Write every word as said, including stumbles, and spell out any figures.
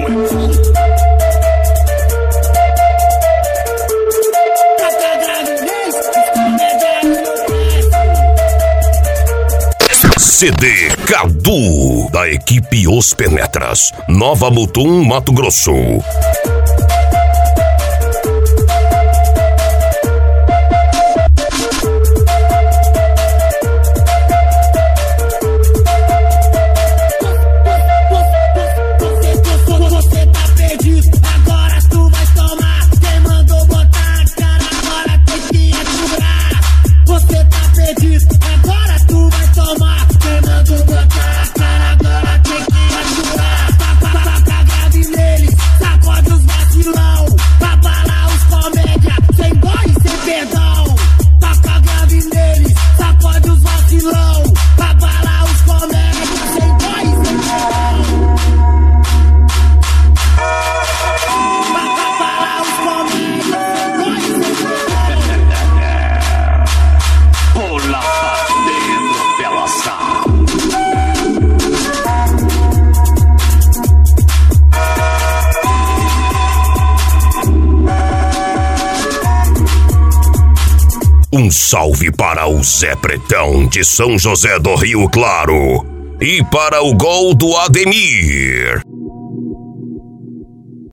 C D Cadu, da equipe Os Penetras, Nova Mutum, Mato Grosso. Um salve para o Zé Pretão de São José do Rio Claro e para o gol do Ademir.